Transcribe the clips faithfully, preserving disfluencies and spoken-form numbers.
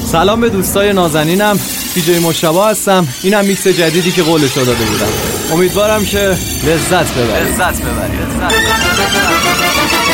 سلام به دوستای نازنینم، دیجی مشتبه هستم. اینم میکس جدیدی که قولشو داده بودم. امیدوارم که لذت ببرید. لذت ببرید. لذت ببرید.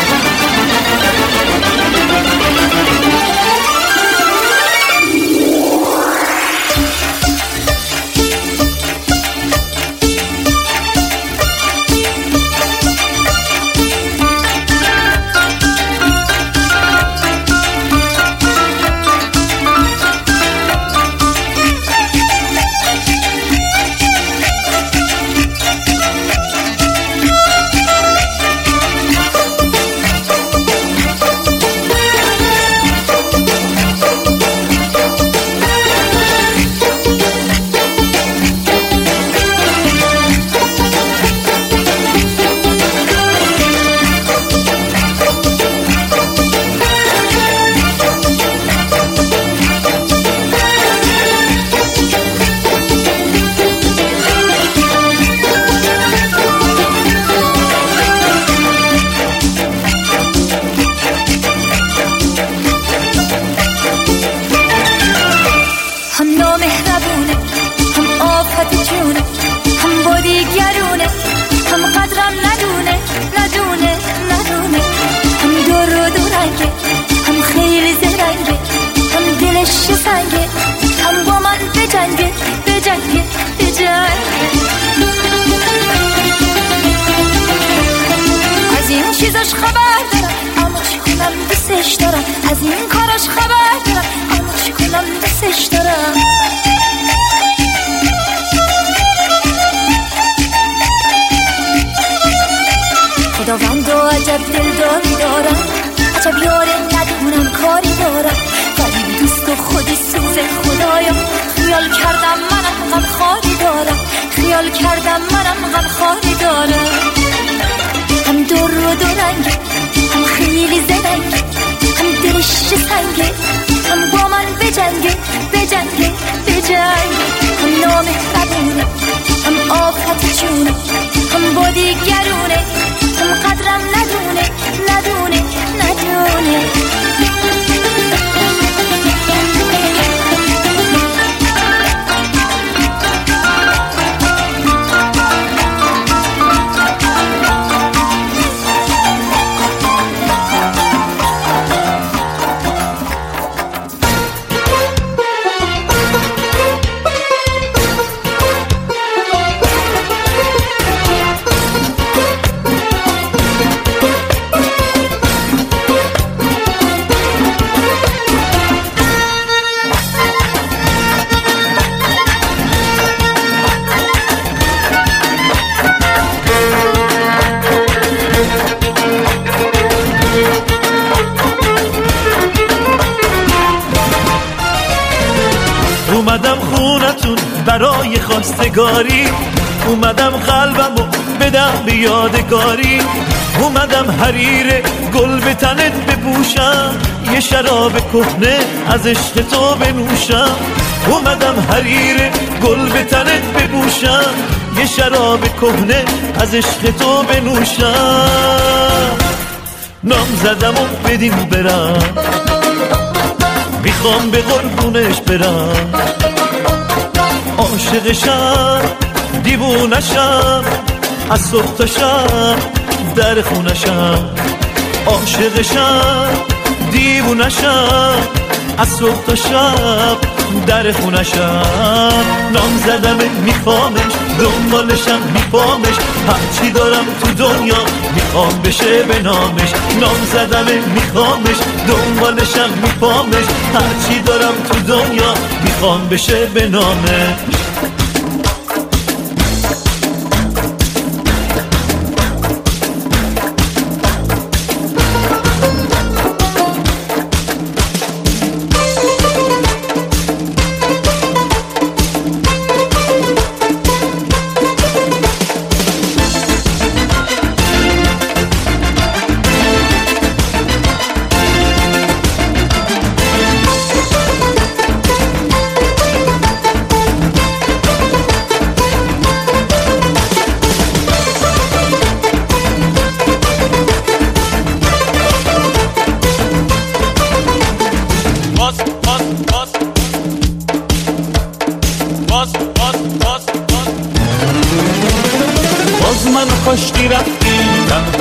چیزاش خبر دارم اما چی کنم دوستش دارم، از این کاراش خبر دارم اما چی کنم دوستش دارم. خداوند و عجب دلداری دارم، عجب یاره ندونم کاری دارم، ولی دوست و خودی سوزه خدایا. خیال کردم منم غم خاری دارم، خیال کردم منم غم خاری دارم. هم دور و دورنگه، هم خیلی زرنگه، هم دلش سنگه، هم با من بجنگه بجنگه بجنگه. هم نامهربونه، هم آفت جونه، هم با دیگرونه، هم قدرم ندونه ندونه ندونه. اومدم خونتون برای خواستگاری، اومدم قلبمو بدم به یادگاری، اومدم حریر گل به تنت بپوشم، یه شراب کهنه از عشق تو بنوشم. اومدم حریر گل به تنت بپوشم، یه شراب کهنه از عشق تو بنوشم. نام زدم و بدین برم، میخوام به قربونش برم، عاشقشم دیوونشم، از صبح تا شب در خونشم. عاشقشم دیوونشم، از صبح تا شب در خونشم. نام زدم میخوامش، دنبالشم میپامش، هرچی دارم تو دنیا میخوام بشه به نامش. نام زدم میخوامش، دنبالشم میپامش، هرچی دارم تو دنیا میخوام بشه به نامش.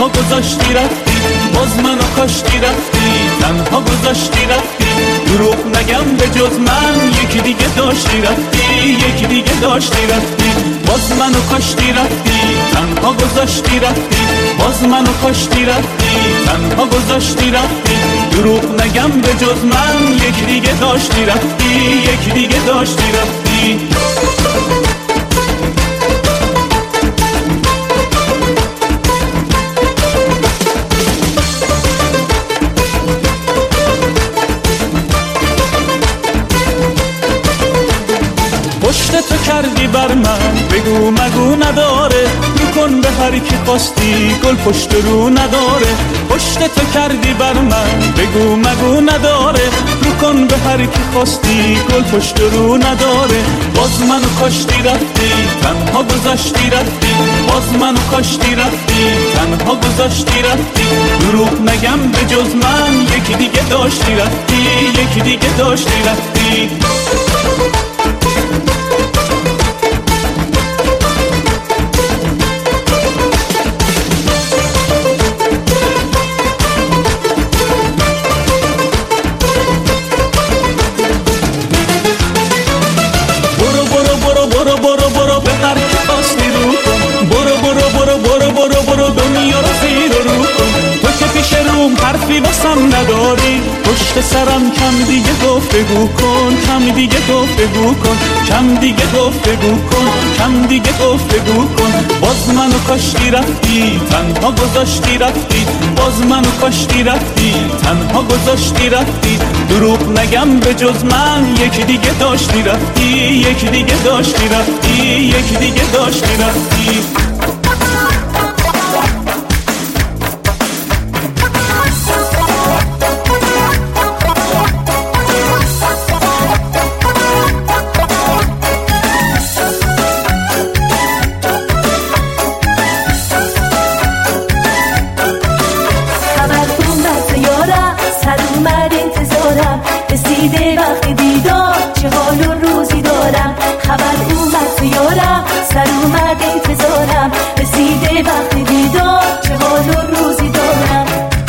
تنها گذاشتی رفتی، باز منو کاشتی رفتی، تنها گذاشتی رفتی. دروغ نگم به جز من یکی دیگه داشتی رفتی، یکی دیگه داشتی رفتی. باز منو کاشتی رفتی، تنها گذاشتی رفتی، باز منو کاشتی رفتی، تنها گذاشتی رفتی. دروغ نگم به جز من یکی دیگه داشتی رفتی، یکی دیگه داشتی رفتی. پشت تو کردی بر من بگو مگو نداره، رو کن به هر کی خواستی گل پشت رو نداره. پشت تو کردی بر من بگو مگو نداره، رو کن به هر کی خواستی گل پشت رو نداره. باز منو کاشتی رفتی، تنها گذاشتی رفتی، باز منو کاشتی رفتی، تنها گذاشتی رفتی. دروغ نگم به جز من یکی دیگه داشتی رفتی، یکی دیگه داشتی رفتی. حرفی واسم نداری، پشت سرم کم دیگه گفتگو کن، کم دیگه گفتگو کن، کم دیگه گفتگو کن، کم دیگه گفتگو کن. باز منو کاشتی رفتی، تنها گذاشتی رفتی، باز منو کاشتی رفتی، تنها گذاشتی رفتی. دروغ نگم به جز من یکی دیگه داشتی رفتی، یکی دیگه داشتی رفتی، یکی دیگه داشتی رفتی. رسیده وقت دیدار چه حال و روزی دارم، خبر اومد زیارم سر اومد انتظارم. رسیده وقت دیدار چه حال و روزی دارم.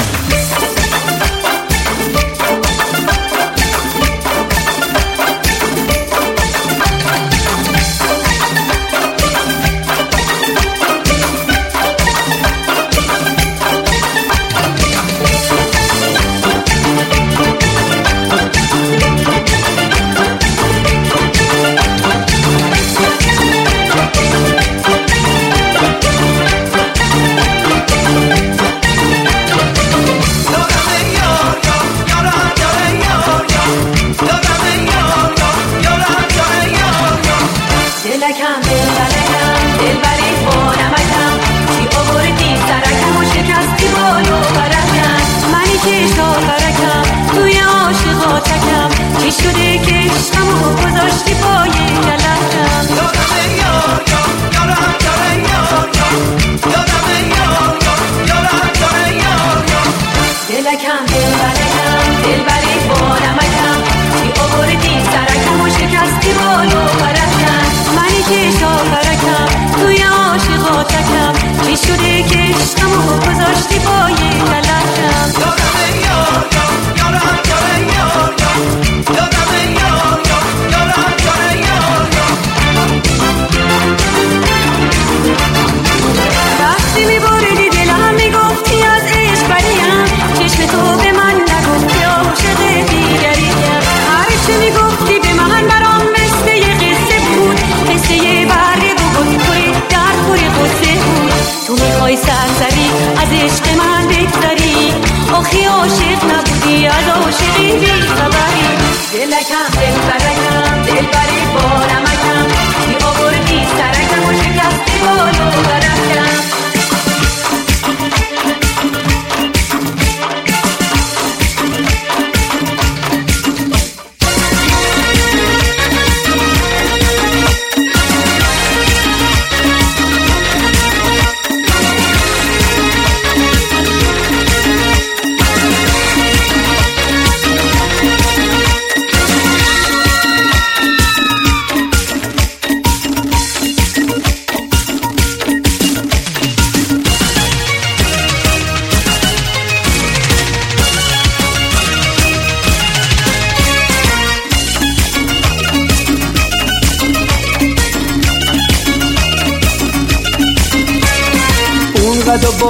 شده که عشقمو گذاشتی پای کلکم. یادمه یار یار یارم یاره یار یار، یادمه یار یار یارم یاره یار یار. دلکم دلبرکم دلبری با نمکم، چی آوردی سرکم و شکستی بالو برکم. منی که شاکرکم توی عاشقاتکم، چی شده که عشقمو گذاشتی پای کلکم. یادمه یار یار یارم یاره یار یار، یادمه یار یار یارم یاره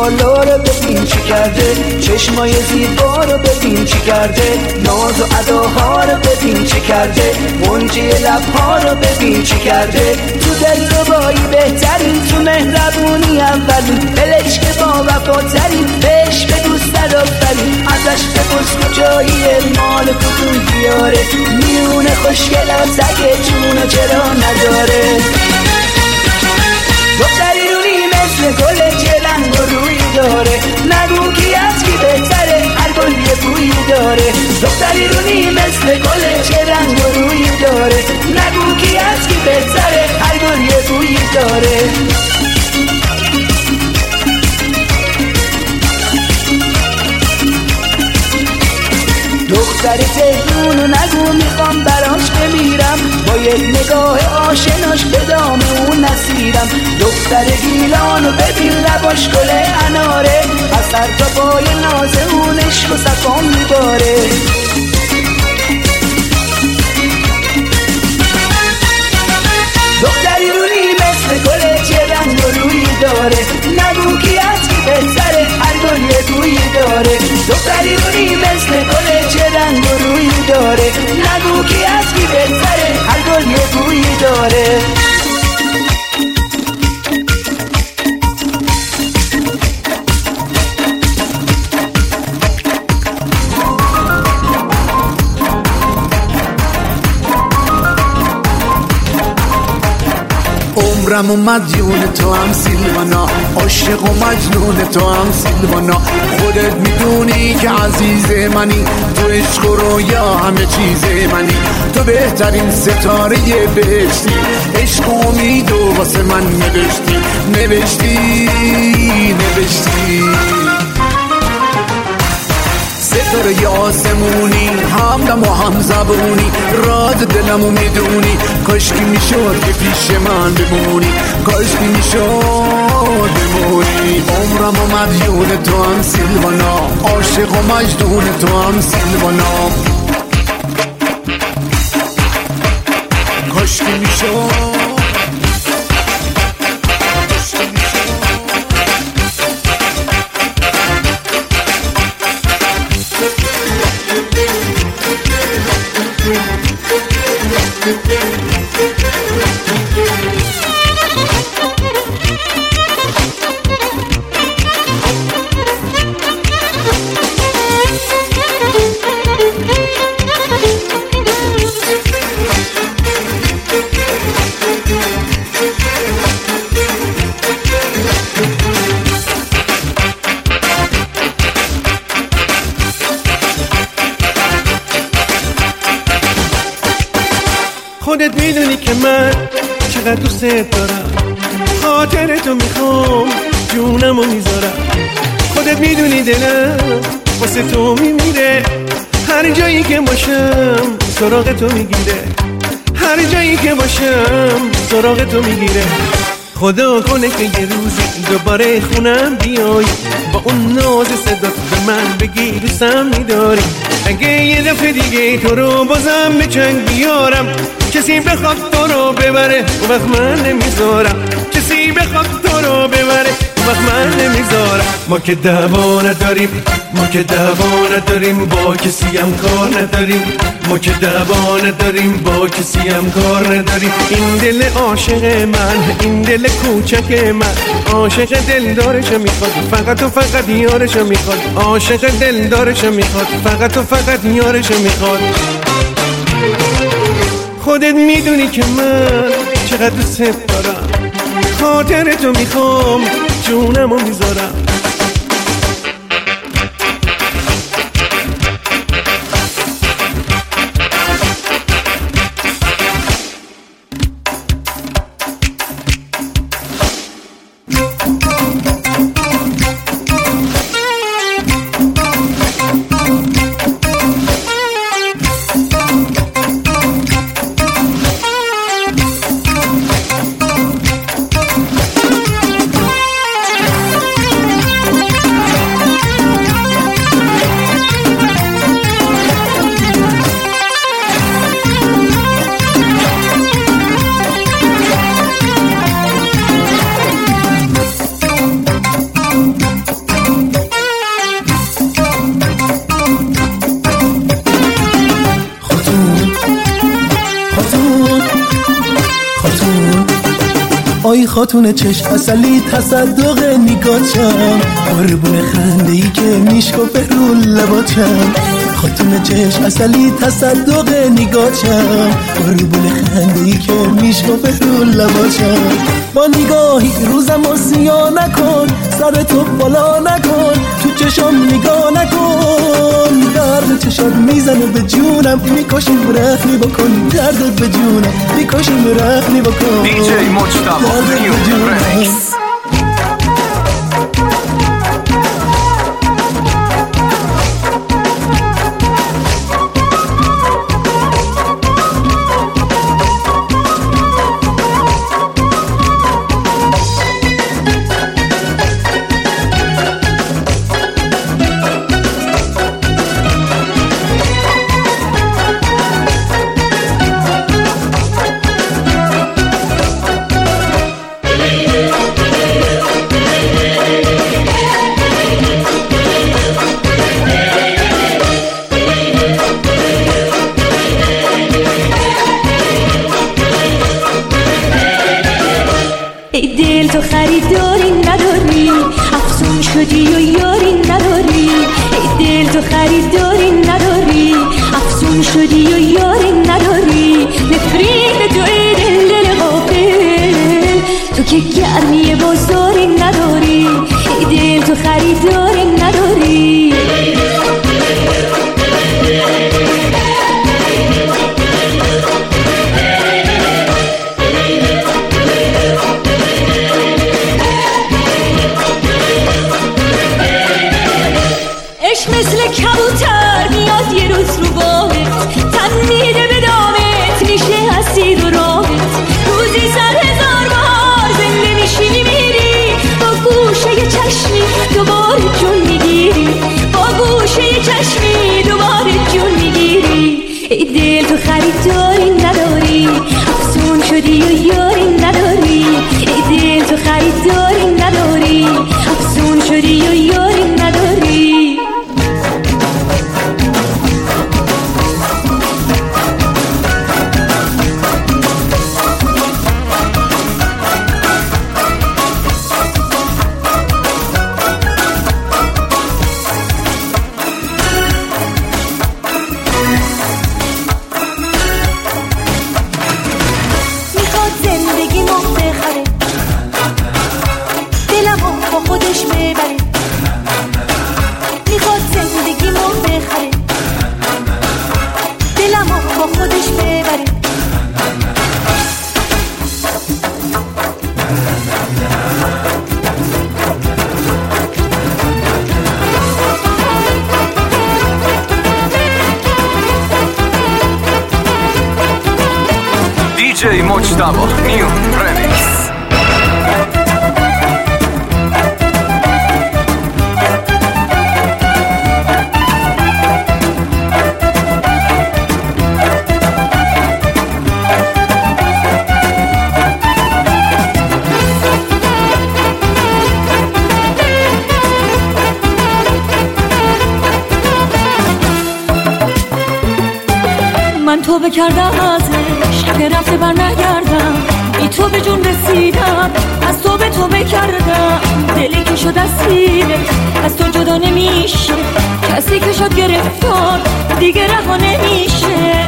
بالا رو ببین چی کرده، چشمای زیبا رو ببین چی کرده، ناز و اداها رو ببین چی کرده، منجی لبها رو ببین چی کرده. تو دلربایی بهترین، تو مهربونی اولین، بلش که با وفاترین، بهش به دوست دارافرین، ازش بپرس کجایی مال کدوم دیاره، میونه خوشگلم سگه چونو چرا نداره. دختری رونی مثل گل چه رنگ و روی داره، نگو کی از کی بهتره، هر گل یه بویی داره. دختری رونی مثل گل چه رنگ و روی داره، نگو کی از کی بهتره، هر گل یه بویی داره. دختر تهرونو نگو میخوام براش بمیرم، با یک نگاه آشناش به دام اون نسیرم. دختر گیلانو ببین لباش گل اناره، از سر تا پای ناز اون عشق و صفا میباره. دختری رونی مثل گل چه رنگ و روی داره، نگو کی از کی بهتره، هر گل یه بویی داره. دختری رونی مثل گل چه رنگ و روی داره، نگو کی از کی بهتره، هر گل یه بویی داره. عمرم و مدیون تو هم سیلوانا، عاشق و مجنون تو هم سیلوانا. خودت میدونی که عزیز منی، تو عشق و رویا همه چیز منی. تو بهترین ستاره بهشتی، عشق و امید و واسه من نوشتی نوشتی نوشتی. ستاره آسمونی، همدم و هم زبونی، راز دلمو میدونی. کاشکی میشد که پیش من بمونی، کاشکی میشد بمونی. عمرم و مدیون تو هم سیلوانا، عاشق و مجنون تو هم سیلوانا. کاشکی میشد خودت میدونی که من چقدر دوست دارم، خاطر تو میخوام جونمو میذارم. خودت میدونی دلم واسه تو میمیره، هر جایی که باشم سراغ تو میگیره، هر جایی که باشم سراغ تو میگیره. خدا کنه که یه روزی دوباره خونم بیای، با اون ناز صدات به من بگی دوستم میداری. اگه یه دفعه دیگه تو رو بازم به چنگ بیارم، کسی بخواد تو رو ببره اون وقت من نمیذارم، کسی بخواد تو رو ببره اون وقت من نمیذارم. ما که دعوا نداریم، ما که دعوا نداریم، با کسی هم کار نداریم، ما که دعوا نداریم، با کسی هم کار نداریم. این دل عاشق من، این دل کوچک من، عاشق دلدارش میخواد، فقط و فقط یارش میخواد، عاشق دلدارش میخواد، فقط و فقط یارش میخواد. خودت میدونی که من چقدر دوست دارم، خاطر تو میخوام جونمو میذارم. خاتون چشم اصلی تصدق نگاچم، قربون خنده ای که میشکفه رو لباچم. خاتون چشم اصلی تصدق نگاچم، قربون خنده ای که میشکفه رو لباچم. با نگاهی روزم رو سیاه نکن، سر تو بالا نکن، تو چشم نگاه نکن. درد چشات میزنه به جونم، میکشم رحمی بکن. درد به جونم میکشم رحمی بکن. دیجی مجتبی نیو رمیکس. تو خریداری نداری، افسون شدی و یاری نداری. ای دل تو خریداری نداری، افسون شدی و یاری نداری. نفرین تو ای دل دل غافل، تو که گرمی بازاری نداری. ای دل تو خریداری نداری. مثل کبوتر میاد یه روز رو باغت، تن میده به دامت، میشه اسیر و راهت. روزی سر هزار بار زنده میشی میری، با گوشه یه چشمی دوباره جون میگیری. با گوشه یه چشمی دوباره جون میگیری. ای دل تو خریداری نداری، افسون شدی و یاری نداری. ای دل تو خریداری نداری، افسون شدی و یاری نداری. دیجی مجتبی نیو رمیکس. من توبه کردم ازش که رفته بر نگردم، بی تو به جون رسیدم، از تو به توبه کردم. دلی که شد اسیره از تو جدا نمیشه، کسی که شد گرفتار دیگه رها نمیشه.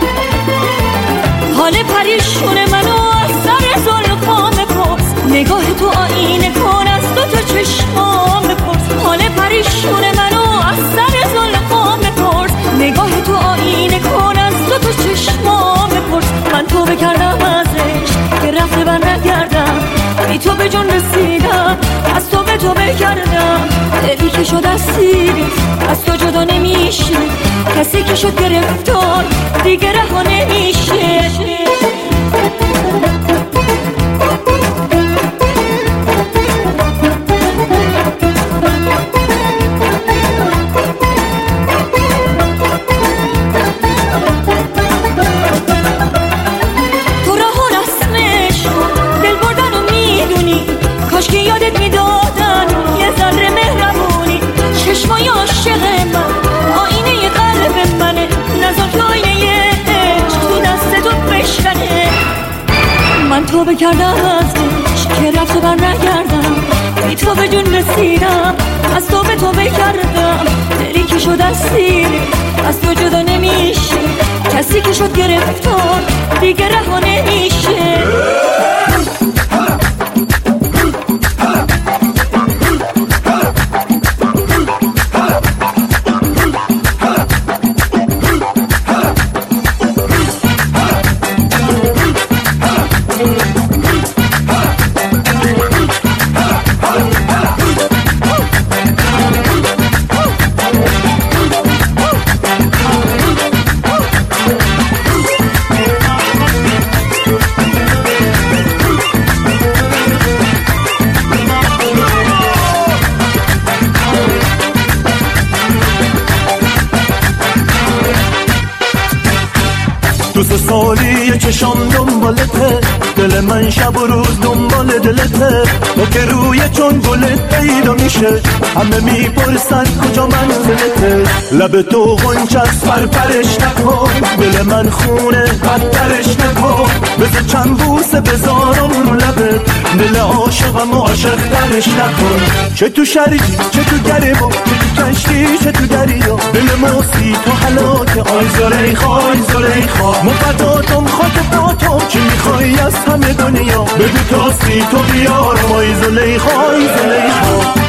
حال پریشون منو از سر زلفام بپرس، نگاه تو آینه کن از دو تا چشمام بپرس. حال پریشون منو از سر زلفام بپرس، نگاه تو آینه کن از دو تا چشمام بپرس. من توبه کردم ازش که رفته بر نگردم، بی تو به جون رسیدم، از تو به توبه کردم. دلی که شد اسیری از تو جدا نمیشه، کسی که شد گرفتار دیگه رها نمیشه. توبه کردم ازش که رفت و بر نگردم، بی تو به جون رسیدم، از تو به تو بگردم. دلی که شد اسیر از تو جدا نمیشه، کسی که شد گرفتار دیگه رها نمیشه. دوست سالی چشام دنبالته، دل من شب و روز دنبال دلته. با که روی چون گلت پیدا میشه، همه میپرسن کجا منزلته. لب تو غنچست پرپرش نکن، دل من خونه بدترش نکن. بذار چند بوسه بذارم لبت، دل عاشقم و عاشق ترش نکن. چه تو شریک چه تو گریبا، چه تو کشتی چه تو دریا، دل موسی تو حلاکه. آی زلیخا آی زلیخا، مقداتم خاک پاتم، چی میخوای از همه دنیا؟ بگو تاستی تو بیار. آی زلیخا آی زلیخا.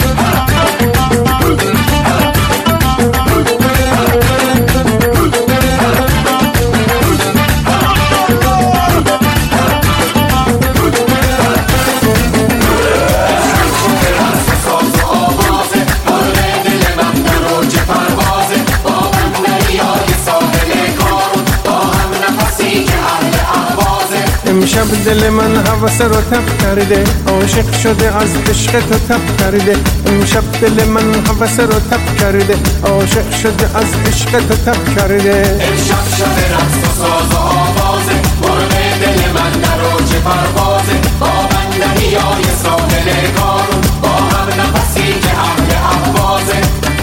امشب دل من هوس رو تب کرده، عاشق شده از عشق تو تب کرده. امشب دل من هوس رو تب کرده، عاشق شده از عشق تو تب کرده. امشب شب رقص و ساز و آوازه، مرغ دل من در اوج پروازه. با من دریای ساحل کارون، با هم نفسی که اهل اهوازه.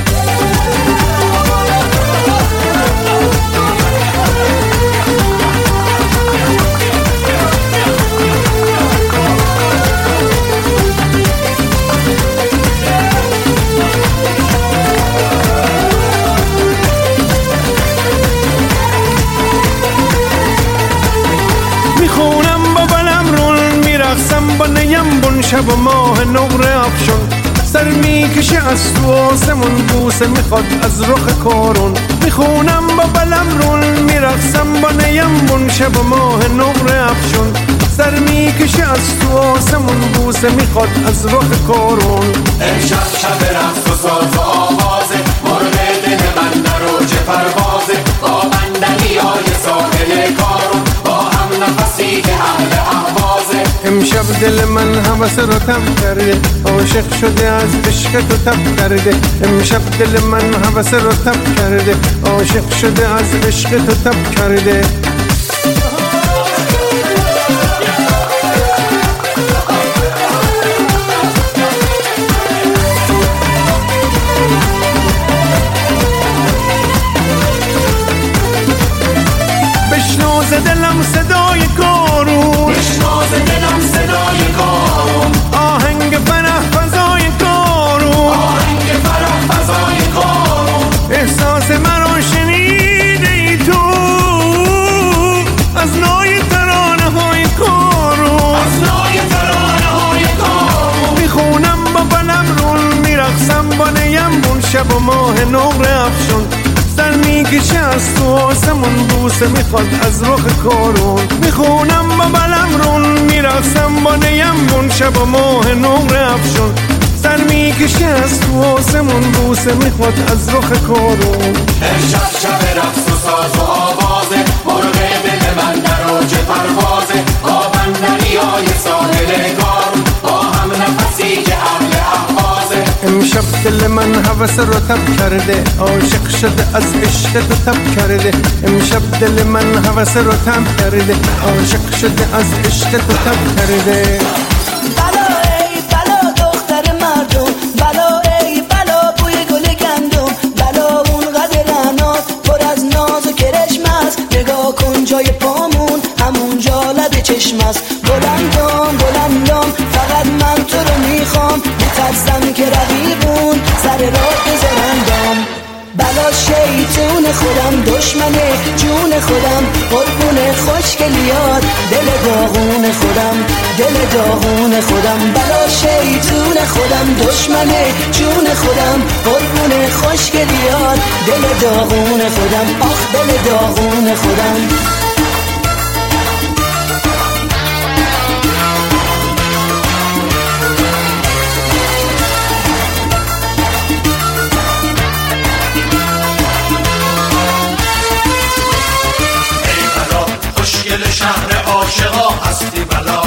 با نیم بون شب و ماه نقره افشون، سر میکشه از تو آسمون، بوسه میخواد از رخ کارون. میخونم با بلم رون، میرقصم با نیم بون شب و ماه نقره افشون، سر میکشه از تو آسمون، بوسه میخواد از رخ کارون. امشب شب رقص و ساز و آوازه، مرغ دل من در اوج پروازه. با من دریای ساحل کارون، با هم نفسی که اهل اهوازه. امشب دل من هوس رو تب کرده، عاشق شده از عشق تو تب کرده. امشب دل من هوس رو تب کرده، عاشق شده از عشق تو تب کرده. بشنو ز دلم صدای کارون، بشنو ز دلم صدای کارون. آهنگ فرح فضای کارون، آهنگ فرح فضای کارون. احساس مرا شنیده ای تو از نای ترانه های کارون، از نای ترانه های کارون. میخونم با بلم رون، میرقصم با نیم بون شب و ماه نقره افشون، سر میکشه از تو آسمون، بوسه میخواد از رخ کارون. میخونم با بلم رون، میرقصم با نیم بون شب و ماه نقره افشون، سر میکشه از تو آسمون، بوسه میخواد از رخ کارون. امشب شب رقص و ساز و آوازه، مرغ دل من در اوج پروازه. با من دریای ساحل کارون، با هم نفسی که اهل اهوازه. امشب دل من هوس رو تب کرده، عاشق شده از عشق تو تب کرده. امشب دل من هوس رو تب کرده، عاشق شده از عشق تو تب کرده. بلا ای بلا دختر مردم، بلا ای بلا بوی گل گندم، بلا اون قدر رعنات پر از ناز و کرشم است. نگاه کن جای پامون همون جا لب چشم است. بلندم بلندم فقط خودم قربون خوشگلیات دل داغون خودم دل داغون خودم بلا شیطون خودم دشمن جون خودم قربون خوشگلیات دل داغون خودم آخ دل داغون خودم دل شهر عاشقا هستی بلا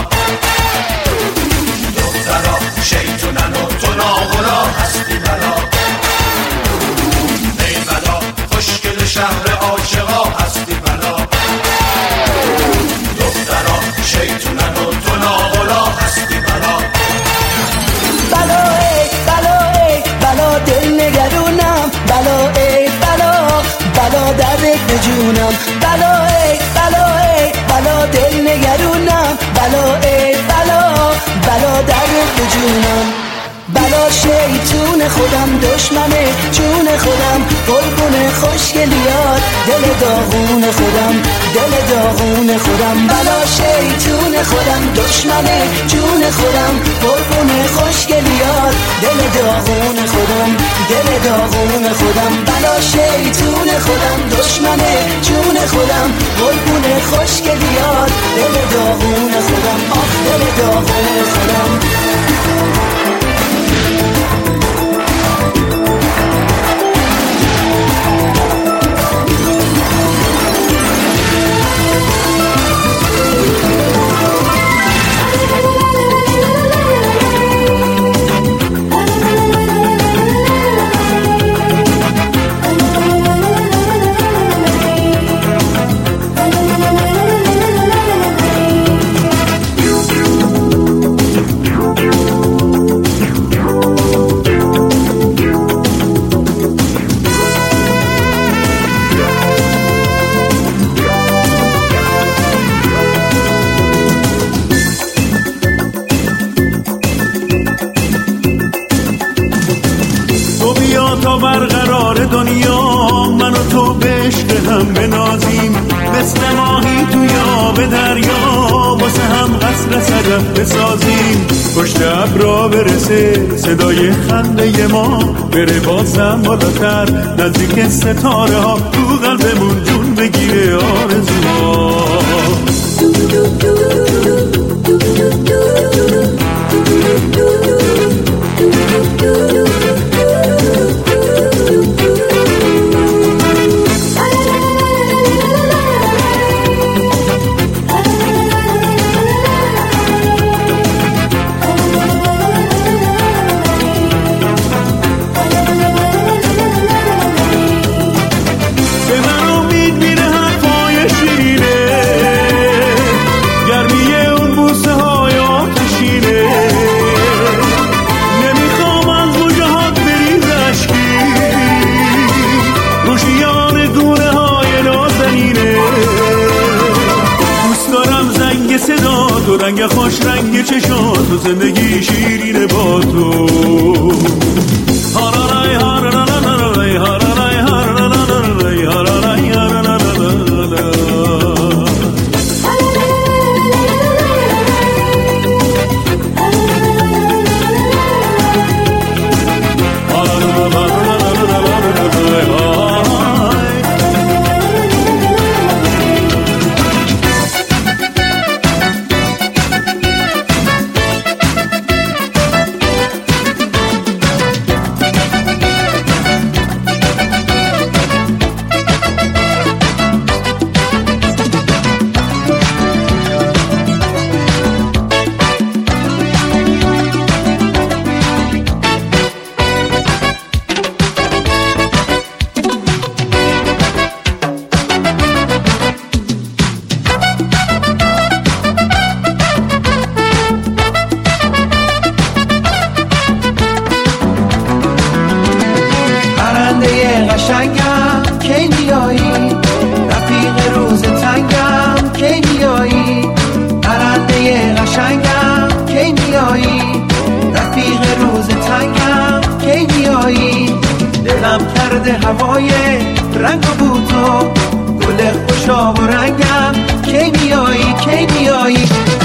دخترا شیطونن و تو ناغلا هستی بلا ای بلا خوشگل شهر عاشقا هستی بلا دخترا شیطونن و تو ناغلا هستی بلا بلا ای بلا ای بلا دل نگرونم بلا ای بلا بلا درد به جونم بلا ای بلا ای بلا دل نگرونم بلا ای بلا بلا درد به جونم بلا شیطون خودم دشمن جون خودم قربون خوشگلیات دل داغون خودم دل داغون خودم بلا شیطون خودم دشمن جون خودم قربون خوشگلیات دل داغون خودم دل داغون خودم بلا شیطون خودم دشمن جون خودم قربون خوشگلیات دل داغون خودم آخ دل داغون خودم بسازیم پشت ابرا برسه صدای خنده ما بره بازم بالاتر نزدیک ستاره ها تو قلبمون جون بگیره آرزوها رنگ خوش رنگ چشات و زندگی شیرینه با تو هارارای هارارای هارارای هارارای هارارای هارارای هوای رنگ و بوتو گل خوشا رنگم کی میایی کی میایی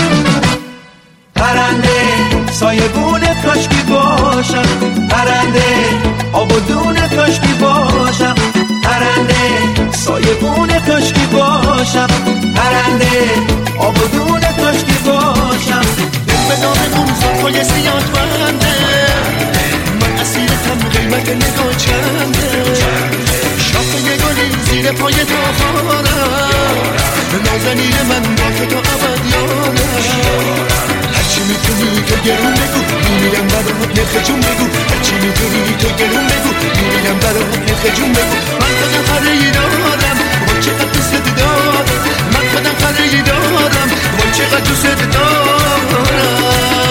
پرنده سایبونه کاشکی باشم پرنده آب و دونه کاشکی باشم پرنده سایبونه کاشکی باشم پرنده آب و دونه کاشکی باشم دل به دام اون زلفای سیاد بنده من اسیرتم قیمت نگاه چنده شاخه گلی زیر پای تافارم نازنین من با تو تا ابد یارم هرچی میتونی تو گرون بگو میمیرم برات نرخ جون بگو هرچی میتونی تو گرون بگو میمیرم برات نرخ جون بگو من خودم خریدارم وای چقدر دوست دارم من خودم خریدارم وای چقدر دوست دارم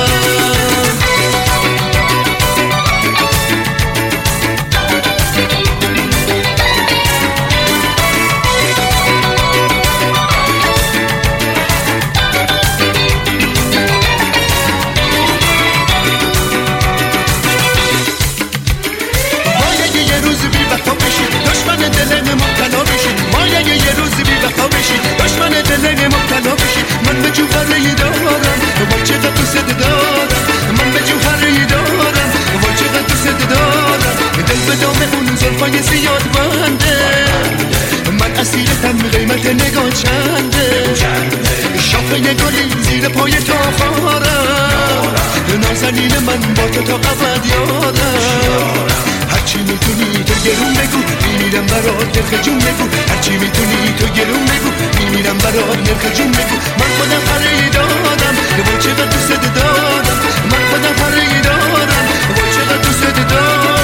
دشمن دل مبتلا بشی من به جوهری دارم وای چقدر دوست دارم من به جوهری دارم وای چقدر دوست دارم دل به دام اون زلفای زیاد بنده من اسیرتم قیمت نگاه چنده شاخه گلی زیر پای تافارم نازنین من با تو تا ابد یارم هرچی میتونی تو گرون بگو میمیرم برات نرخ جون بگو هرچی میتونی تو گرون بگو میمیرم برات نرخ جون بگو من خودم خریدارم وای چقدر دوست دارم من خودم خریدارم وای چقدر دوست دارم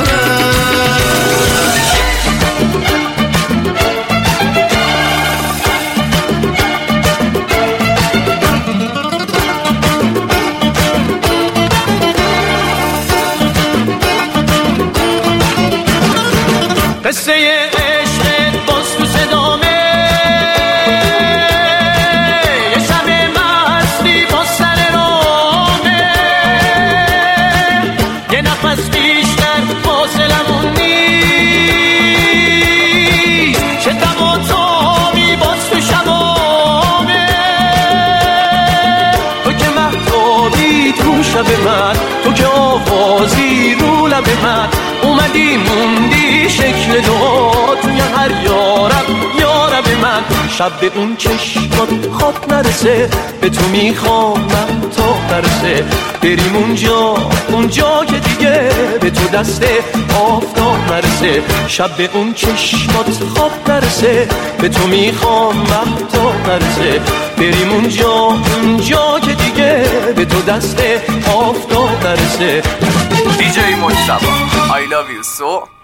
قصه عشق باز تو صدامه یه شب مستی با سر رامه یه نفس بیشتر فاصلمون نیست چه دم و تابی باز تو شبامه تو که مهتابی تو شب من تو که آوازی رو لب من اومدی موندی شکل دعا توی هر یارب یارب من شب به اون چشمات خواب نرسه به تو میخوام من تا برسه بریم اونجا اونجا که دیگه به تو دست آفتاب نرسه شب به اون چشمات خواب نرسه به تو میخوام من تا برسه بریم اونجا اونجا که دیگه به تو دست آفتاب نرسه دی جی مجتبی I love you so